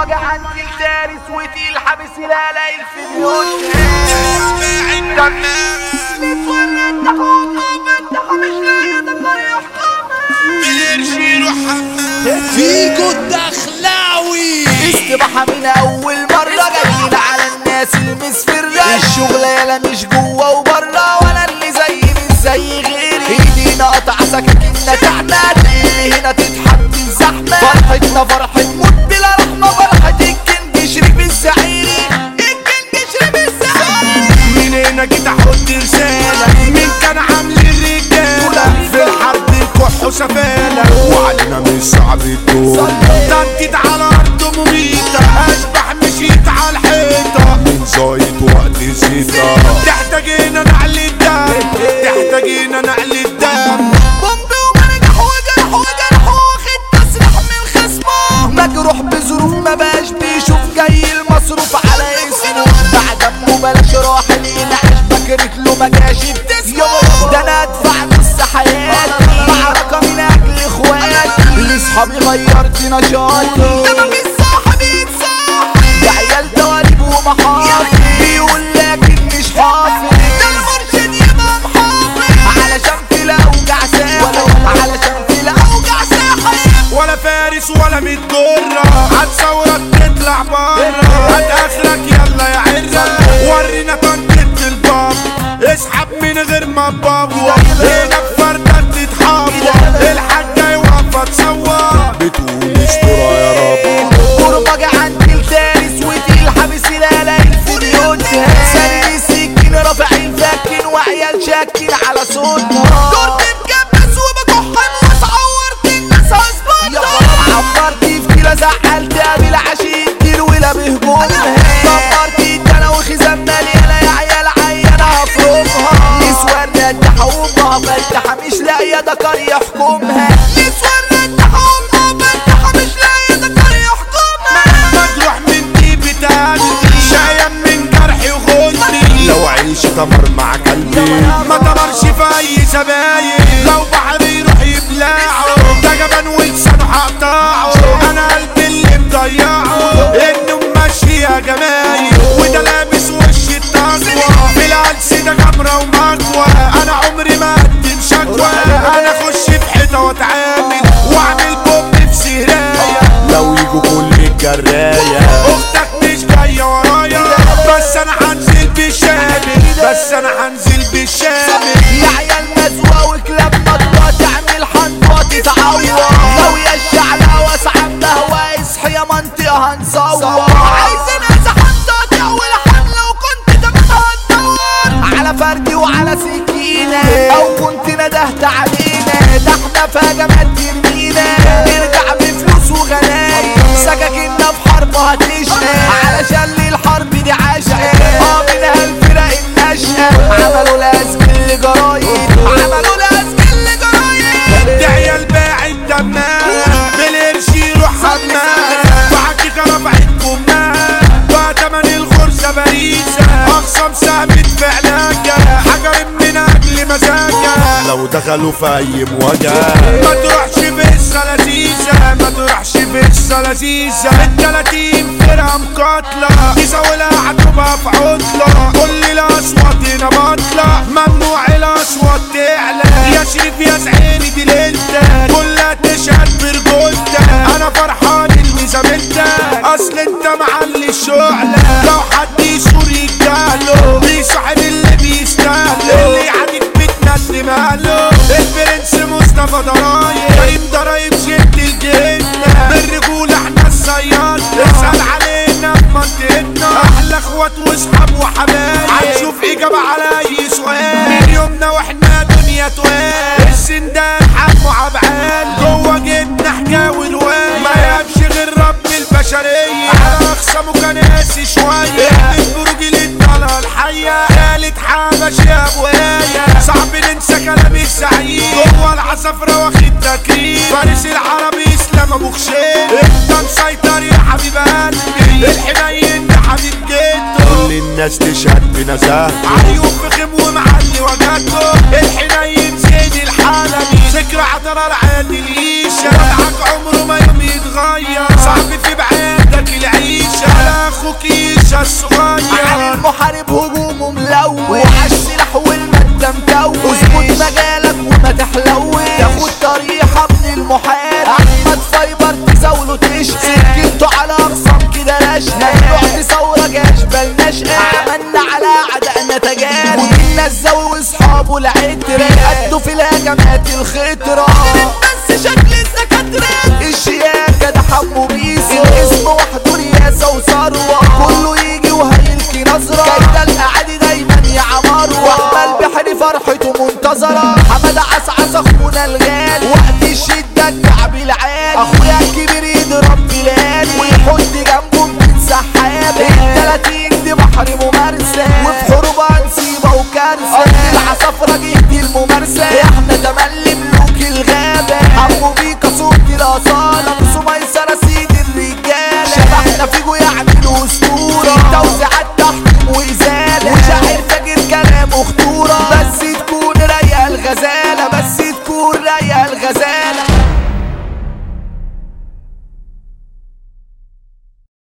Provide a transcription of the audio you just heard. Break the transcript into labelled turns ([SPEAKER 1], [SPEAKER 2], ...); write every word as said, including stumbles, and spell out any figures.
[SPEAKER 1] برمجة عندي الدارس وتقيل حابس لا لاقي الفيديو
[SPEAKER 2] فيكو الدخلاوي
[SPEAKER 1] استباحة من اول مرة جايين على الناس المسفرة الشغلة يالا مش جوه وبره وانا اللي زي مش زي غيري ايدينا قطع سكاكيننا تعمل اللي هنا تتحب الزحمة فرحتنا فرحة موت بلا رحمة فرحة الكنج شريف الزعيري الكنج شريف الزعيري
[SPEAKER 2] من هنا جيت احط رسالة مين كان عامل الرجالة في الحرب الكح وسفالة وعلينا مش صعب الدول تنتيد على ارض مميتة اشبح مشيت على الحيطة من زايد وقت زيطة تحتاجينا نعل الدم تحتاجينا نعل الدم
[SPEAKER 1] بومبي ومرجح وجرح وجرح واخد تسرح من خصمه مجروح بظروف ما بقاش بيشوف جاي المصروف على اسمه بعد امه بلاش راح لينا عيش بكرت له ما جاش بتسمه ده انا ادفع نص حياتي معركة من اجل اخواتي لاصحابي غيرت نشاطي ده مفيش صاحب يتصاحب ده عيال دواليب ومحاطي بيقول لكن مش حافظ ده المرشد يبقى محافظ علشان في الاوجع ساحل علشان في الاوجع ساحل
[SPEAKER 2] ولا فارس ولا متجرة هتصورك تطلع برا هات اخرك يلا يا عرة ورينا طنطة الباب اسحب من غير ما تبابوا هنا بفردك تتحبوا الحاجة يوقف تصور بتقول استرا يا رب
[SPEAKER 1] برمجة عندي الدارس وتقيل حابس لا لاقي الفيديو سالي السكين رافع الفكين وعيال شاكين على صوتنا دورت بجبس وبكحن وصورت الناس هظبطها عبرت في كده زعلت قابل عشي كتير ولا بهجومها دمرت الدنا وخزان مليانة يا عيال عيانة هفرمها نسوان ردحة وامها فتحة مش لاقية دكار يحكمها نسوان ردحة وامها فتحة مش لاقية دكار يحكمها
[SPEAKER 2] مجروح من طيبة قلبي شايم من جرحي وغني لو عيش تمر مع قلبي ما تمرش في اي زباين لو بحر يروح يبلعه ده جبان ولسانه هقطعه انا قلبي اللي مضيعه انه ماشي يا جمايل وده لابس وش التقوى في العكس ده كاميرا ومكوى انا عمري ما اقدم شكوى انا اخش في حيطه واتعامل واعمل بوب في سهرايه لو يجوا كل الجرايه اختك مش جايه ورايا بس انا هنزل بالشامل بس انا هنزل بالشامل
[SPEAKER 1] يا عيال مزوة وكلاب مطوة تعمل حنطوة تتعور لو يا الشعلة واسعة بهوى اصحي يا منطقة هنصور عايز ناس هنطاطع ولحن لو كنت تبقى هتدور على فردي وعلى سكينة او كنت ندهت علينا ده احنا في هجمات ترمينا نرجع بفلوس وغنايم سكاكيننا في حرب هتشنا علشان لي الحرب دي عاشقة اه منها الفرق الناشئة عملوا لازم جرايد عملوا لازم جرايد
[SPEAKER 2] ده عيال باعت دمها بالقرش يروح حمام وحكيك رفعت كمها وتمن الغرزة باريسة اخصم ثابت في علاجة حجر من اجل مزاجة لو دخلوا في اي مواجهة ما تروحش في السلازيزة ما تروحش في السلازيزة التلاتين فرقة مقاتلة تساوي هتبقى في عطلة كل الاصوات هنا بطلة ممنوع الاصوات تعلى يا شريف يا زعيني دي ليلتك كلها تشهد برجولتك انا فرحان اني زميلتك اصل انت معلي الشعلة لو حد يشور يجاله بيصاحب اللي بيستاهله اللي يعاديك بتندم اهله البرنس مصطفى ضرايب كريم ضرايب شد الجنة بالرجولة احنا الصياد اسأل علينا في منطقتنا احلى اخوات واصحاب وحبايب هنشوف اجابة على اي سؤال من يومنا واحنا دنيا توال السندان حمو عبعال جوه جبنا حكاوي رواية ما يهبش غير رب البشرية على اخصامه كان قاسي شوية البروج اللي الطلعة الحية خالد حبش يا ابويا صعب ننسى كلام السعيد جوه العصفرة واخد تكريم فارس العربي اسلام ابو خشيم انت مسيطر يا حبيب قلبي الحنين ده حبيب جده كل الناس تشهد بنزاهته عيوب فخم ومعلي وجهته الحنين زين الحلبي ذكرى عطر العادي العيشة وضعك عمره ما يوم يتغير صعب في بعيدك العيشة
[SPEAKER 1] احمد فايبر تزاوله تشقى سكنته على اقسام كده رشقة رحت ثورة جاش بلناش عملنا على اعدائنا تجارب ومنا الزاوي واصحابه العترة قدوا في الهجمات الخطرة بس شكل الدكاترة الشياكة ده حمو بيسو الاسم وحده رياسة وثروة كله يجي وهيلكي نظرة كده الاعادي دايما يا عمارة واحمل بحري فرحته منتظرة حمد عسعس اخونا الغالي وقت الشدة الكعب العالي اخويا الكبير يضرب بلاد ويحط جنبه من سحاب التلاتين دي بحر ممارسة وفي حروبها نسيبة وكارثة ارض العصافرة جهدي الممارسة احنا تملي ملوك الغابة حمو بيكا صوت الاصالة سميسرة سيد الرجالة شبحنا فيجو يعملوا اسطورة